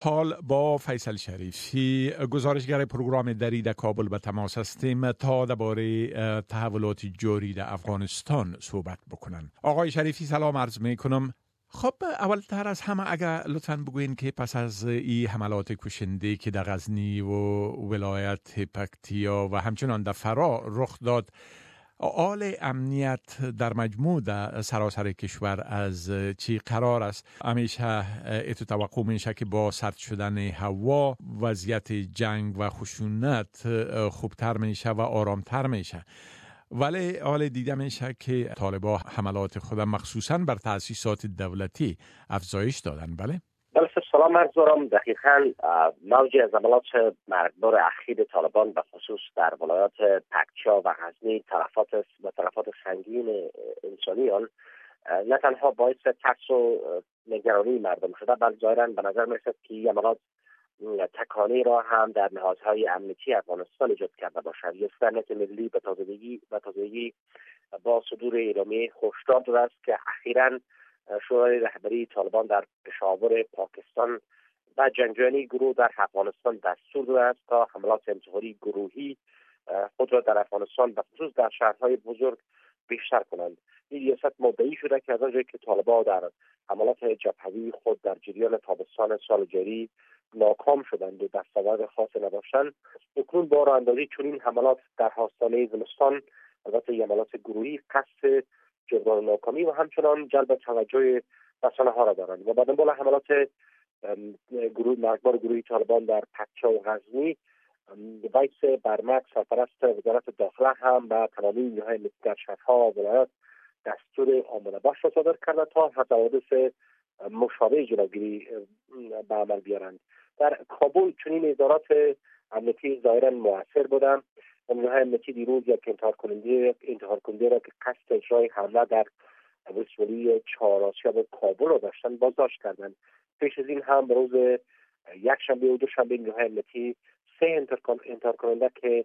حال با فیصل شریفی گزارشگر پروگرام دری در کابل به تماس هستیم تا درباره تحولات جاری در افغانستان صحبت بکنن. آقای شریفی سلام عرض می کنم. خب اولتر از همه اگر لطفاً بگوین که پس از این حملات کشنده که در غزنی و ولایت پکتیا و همچنان در فرا رخ داد، حال امنیت در مجموع در سراسر کشور از چی قرار است؟ همیشه اتو توقع میشه که با سرد شدن هوا وضعیت جنگ و خشونت خوبتر میشه و آرامتر میشه، ولی حال دیده میشه که طالبان حملات خود مخصوصا بر تأسیسات دولتی افزایش دادن. بله سلام عرض دارم. دقیقاً موج از حملات مرگبار اخیر طالبان به خصوص در ولایات پکتیا و غزنی تلفات سنگین انسانیان نه تنها باعث ترس و نگرانی مردم شده، بلکه ظاهراً به نظر می‌رسد که این حملات تکانی را هم در نهادهای امنیتی افغانستان ایجاد کرده باشد. یک امنیت ملی به تازگی با صدور اعلامیه هشدار داده است که اخیراً شورای رهبری طالبان در پشاور پاکستان و جنگجویان گروه در افغانستان دستور داده است تا حملات انتحاری گروهی خود را در افغانستان به خصوص در شهرهای بزرگ بیشتر کنند. این ریاست مدعی شده که از آنجایی که طالبان در حملات جبهوی خود در جریان تابستان سال جاری ناکام شدند و دستاورد خاصی نداشتند، اکنون با راه اندازی چنین حملات در آستانه زمستان، البته حملات گروهی، قصد جبران ناکامی و همچنان جلب توجه رسانه ها را دارند و با دنبال حملات مرگبار گروهی طالبان در پکتیا و غزنی، ویس برمک سرپرست وزارت داخله هم به تمامی نیروهای امنیتی در شهرها و ولایات دستور آماده باش را صادر کرده تا از حوادث مشابه جلوگیری به عمل بیارند. در کابل چنین ادارات امنیتی ظاهرا موثر بودند. نیروهای امنیتی دیروز یک انتحار کننده را که قصد اجرای حمله در ولسوالی 4 آسیاب کابل را داشتند بازداشت کردند. پیش از این هم به روز یک شنبه و دوشنبه نیروهای امنیتی 3 انتحار کننده که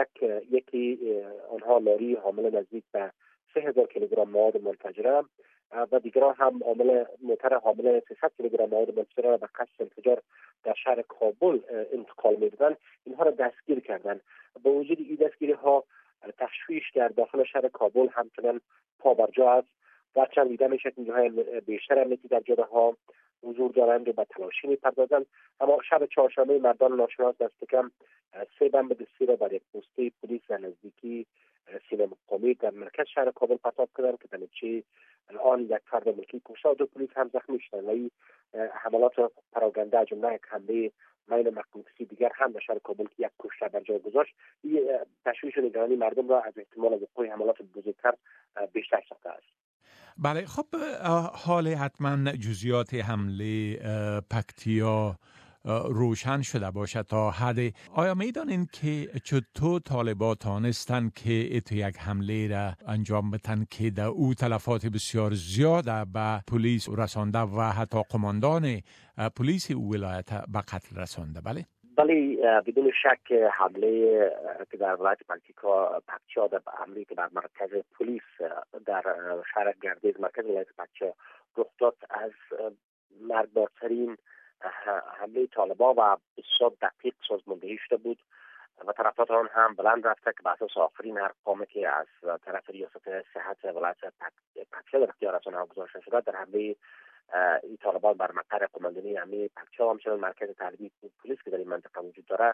یکی آنها لاری حامل نزدیک به 3000 کیلوگرم مواد منفجره و دیگران هم موتر حامل 300 کیلوگرم مواد منفجره را به قصد انفجار در شهر کابل انتقال می‌دادند، اینها را دستگیر کردند. با وجود این دستگیری ها تشویش در داخل شهر کابل همچنان پا بر جا است. هرچند دیده میشه که نیروهای بیشتر امنیتی در جاده ها حضور دارند و به تلاشی می‌پردازند، اما شب چهارشنبه مردان ناشناس دست کم 3 بمب دستی را بر یک پسته پلیس در نزدیکی سینما مقامی در مرکز شهر کابل پرتاب کردند که در نتیجه آن یک فرد ملکی کشته و 2 پلیس هم زخمی شدند و این حملات پراکنده جمله یک حمله مین مقدونسی دیگر هم در شهر کابل که یک کشته بر جای گذاشت، این تشویش و نگرانی مردم را از احتمال وقوع حملات بزرگتر بیشتر ساخته است. بله، خب حال حتما جزئیات حمله پکتیا روشن شده باشه تا حد. آیا میدانین که چطور طالبان تانستن که اتو یک حمله را انجام بدن که در او تلفات بسیار زیاد به پلیس رسانده و حتی قماندان پلیس او ولایت به قتل رسانده؟ بله بدون شک حمله که در ولایت پکتیا در حمله که بر مرکز پلیس در شهر گردیز مرکز ولایت پکتیا رخ داد از مرگبارترین حمله طالبان و بسیار دقیق سازماندهی شده بود و طرفدار آن هم بلند رفته که بر اساس آخرین ارقامی که از طرف ریاست صحت ولایت پکتیا در اختیار رسانه‌ها گذاشته شده، در حمله این طالبان بر مقر قماندانی حمله پکتیا و همچنین مرکز تعلیمی پلیس که در این منطقه وجود داره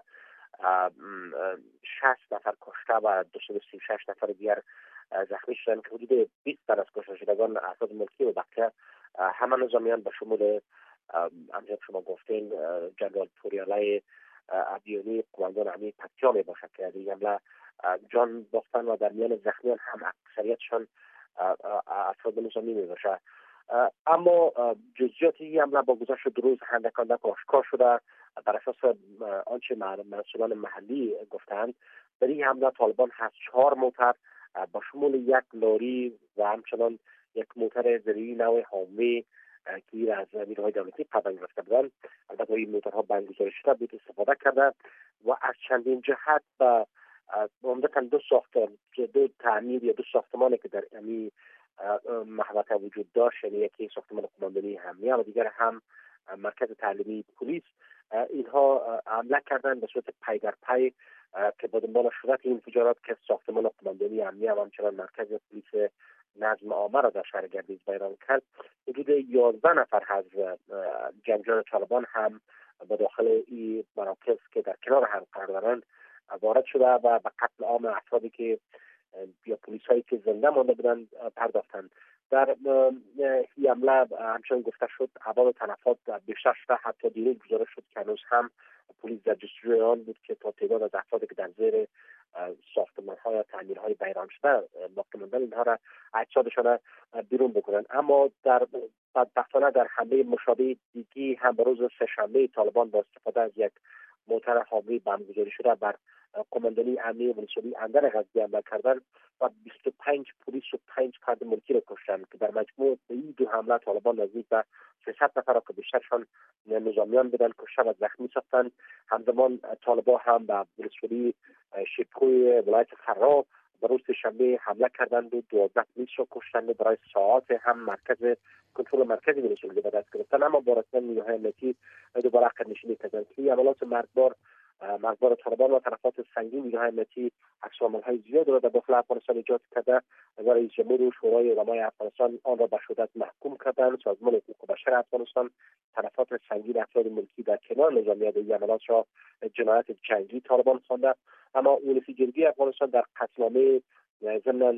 60 نفر کشته و 236 نفر دیگر زخمی شدند که حدود 20 تن از کشته شدگان افراد ملکی و بقیه همه نظامیان به شمول همچنین شما گفتین جنرال پوریالای عبدیانی قماندان حمله پکتیا می باشد که در این حمله جان باختن و در میان زخمیان هم اکثریتشان افراد نظامی می باشد. اما جزئیات این حمله با گذشت روز اندک آشکار شده. بر اساس آنچه مسئولان محلی گفتند، در این حمله طالبان 4 موتر با شمول یک لاری و همچنان یک موتر زیری نوع هامی که از نیروهای دولتی قبل گرفته بودند، البته این موترها بندگذاری شده بود استفاده کرده و از چندین جهت به عمدتاً دو تعمیر یا 2 ساختمانی که در این محوطه وجود داشت، یعنی یکی ساختمان قماندانی حمله و دیگر هم مرکز تعلیمی پلیس اینها حمله کردند به صورت پی در پی که با دنبال شدت این انفجارات که ساختمان قماندانی امنیه و همچنان مرکز پلیس نظم عامه را در شهر گردیز ویران کرد. حدود 11 نفر از جنگجویان طالبان هم به داخل این مراکز که در کنار هم قرار دارند وارد شده و به قتل عام افرادی که یا پلیس هایی که زنده مانده بودند پرداختند. در این حمله همچنان گفته شد ابعاد تلفات بیشتر شده. حتی دیروز گزارش شد که هنوز هم پلیس در جستجوی آن بود که تا تعداد از افرادی که در زیر ساختمان‌ها یا تعمیرهای ویران شده باقی ماندن اینها را اجسادشان بیرون بکنند. اما در بدبختانه در حمله مشابه دیگی هم به روز سه‌شنبه طالبان با استفاده از یک موتر حامل بمبگذاری شده بر قماندانی امنیه ولسوالی اندر غزنی حمله کردند و 25 پلیس و 5 فرد ملکی را کشتند که در مجموع به این دو حمله طالبان نزدیک به 300 نفر را که بیشترشان نظامیان بودند کشته و زخمی ساختند. همزمان طالبان هم به ولسوالی شبخوی ولایت فرا به روز شنبه حمله کردند و 12 پلیس را کشتند. برای ساعات هم مرکز کنترل مرکزی ولسوالی به دست گرفتند، اما با رسانه نیروهای امنیتی دوباره عقب‌نشینی کردند. که عملیات مرگبار طالبان و تلفات سنگین نیروهای امنیتی عکس‌العمل‌های زیاد را در داخل افغانستان ایجاد کرده و رئیس جمهور و شورای علمای افغانستان آن را به شدت محکوم کردند. سازمان حقوق بشر افغانستان تلفات سنگین افراد ملکی در کنار نظامیان این عملیات را جنایت جنگی طالبان خوانده. اما اولوی جرگی افغانستان در قطعنامه ضمن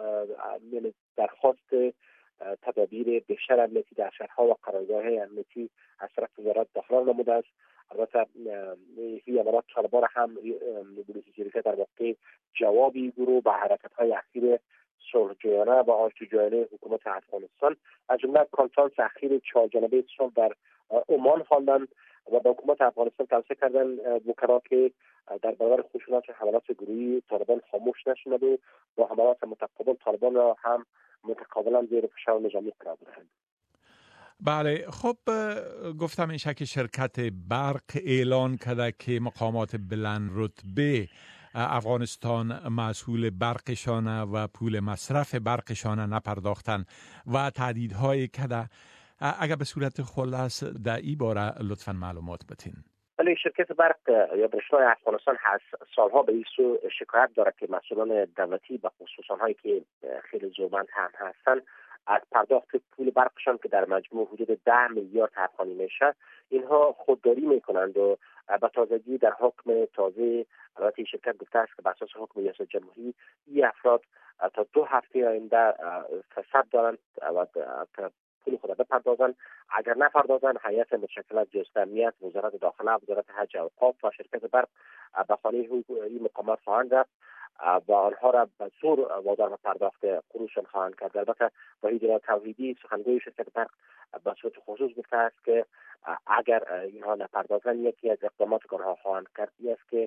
درخواست تدابیر بیشتر امنیتی در شهرها و قرارگاه‌های امنیتی از طرف وزارت داخله نموده است. البته این عملیات طالبان هم اولوی جرگی در واقع جوابی گروه به حرکت‌های اخیر صلح‌جویانه و آشتی‌جویانه حکومت افغانستان از جمله کنفرانس اخیر 4 جانبه صلح در عمان خواندند و به حکومت افغانستان توصیه کردند وکلا که در برابر خشونت حملات گروهی طالبان خاموش نشوند و با حملات متقابل طالبان را هم متقابلا زیر فشار نظامی قرار دهند. بله، خب گفتم این که شرکت برق اعلان کرده که مقامات بلند رتبه افغانستان مسئول برقشان و پول مصرف برقشان نپرداختن و تهدیدهای کرده. اگر به صورت خلاص در این باره لطفاً معلومات بدین. ولی شرکت برق یا برشنای افغانستان سالها به این سو شکایت داره که مسئولان دولتی به خصوص آنهایی که خیلی زورمند هم هستند از پرداخت پول برقشان که در مجموع حدود 10 میلیارد افغانی میشه اینها خودداری میکنند و به تازگی در حکم تازه البته شرکت گفته است که به اساس حکم ریاست جمهوری این افراد تا 2 هفته آینده فرصت دارند و پول خود بپردازند. اگر نپردازند هیئت متشکل از جهت امنیت، وزارت داخله، وزارت حج و اوقاف و شرکت برق به خانه این مقامات خواهند رفت و آنها را به زور وادار به پرداخت قروضشان خواهند کرد. البته وحید توحیدی سخنگوی شرکت برق به صورت خصوص گفته است که اگر اینها نپردازند یکی از اقداماتی که آنها خواهند کرد است که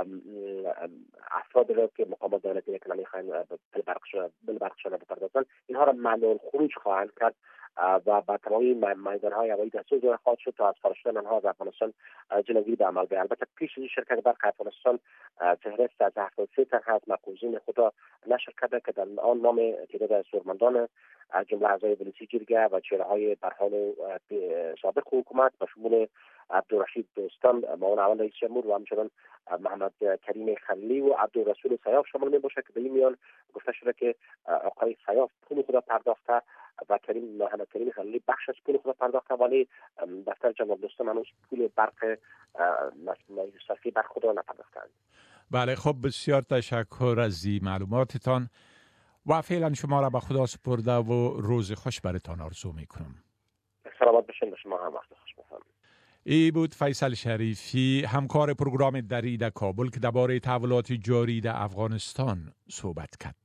افراد را که مقامات دولتی که نمیخواهند بل برقشان بپردازند اینها را ممنوع الخروج خواهند کرد و با تمامی میدانهای هوایی دستور خواهد شد تا از خارج شدن آنها از افغانستان جلوگیری به عمل بیاید. البته پیش از شرکت برق افغانستان فهرست از 73 تن از مقروضین خود را نشر کرده که در آن نام تعداد سالمندان از جمله اعضای ولسی جرگه و چهره‌های برهان سابق حکومت به شمول عبدالرشید دوستان معاون اول رئیس جمهور و همچنان محمد کریم خلیلی و عبدالرسول سیاف شامل میباشه که به این میان گفته شده که آقای سیاف پول خود پرداخته و محمد کریم خلیلی بخش از پول خود پرداخته ولی دفتر جناب دوستان هنوز پول برق صرفی برق خود را نپرداختند. بله، خب بسیار تشکر از این معلوماتتان و فعلا شما را به خدا سپرده و روز خوش برتان آرزو میکنم. سلامت باشین. شما هم وقت خوش بخیر. ای بود فیصل شریفی، همکار پروگرام دری در کابل که درباره تحولات جاری در افغانستان صحبت کرد.